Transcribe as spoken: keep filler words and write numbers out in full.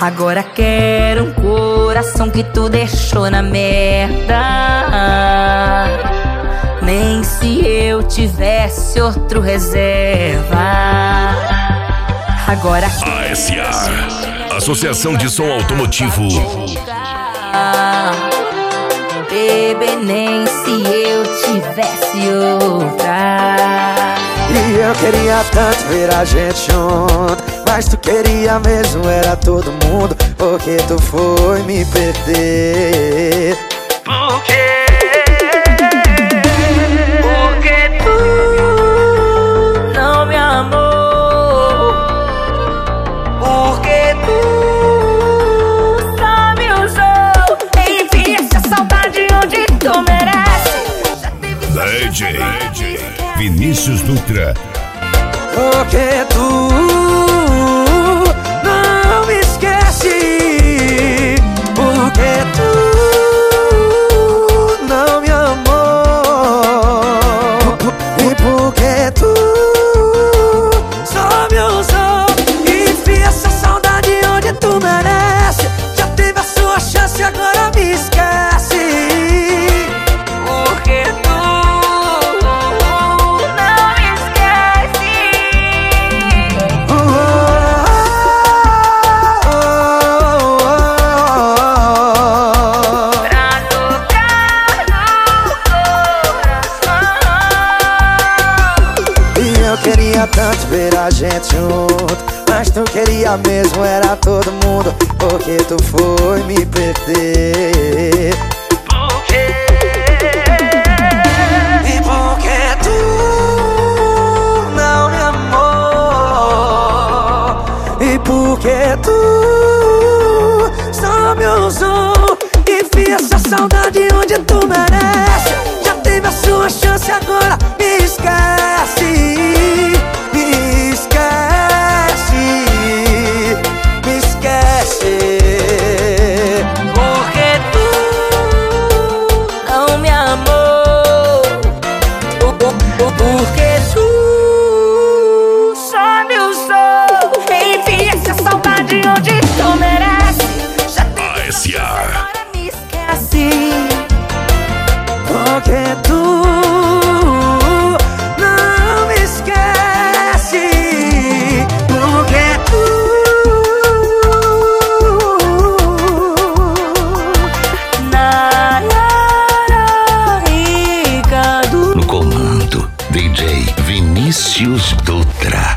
Agora quero um coração que tu deixou na merda. Nem se eu tivesse outro reserva. Agora A S A, Associação de Som Automotivo. Bebê, nem se eu tivesse outra. E eu queria tanto ver a gente junto, mas tu queria mesmo era todo mundo. Porque tu foi me perder. Por quê? Porque tu não me amou. Porque tu só me usou. Enfia essa saudade onde tu merece. D J Vinícius Dutra. Porque tu não me esquece. Porque tu não me amou. E porque tu só me usou. Enfia essa saudade onde tu merece. Já teve a sua chance, agora me esquece. Porque tu queria tanto ver a gente junto, mas tu queria mesmo era todo mundo. Porque tu foi me perder. Por quê? E porque tu não me amou. E porque tu só me usou. Enfia essa saudade onde tu merece. Já teve a sua chance, agora me esquece. Porque tu só me usou. Enfia essa saudade onde tu merece. Já teve A S A, agora me esquece. Porque tu não me esquece. Porque tu Na, na, na, Ricardo. no comando, D J Vinícius Dutra.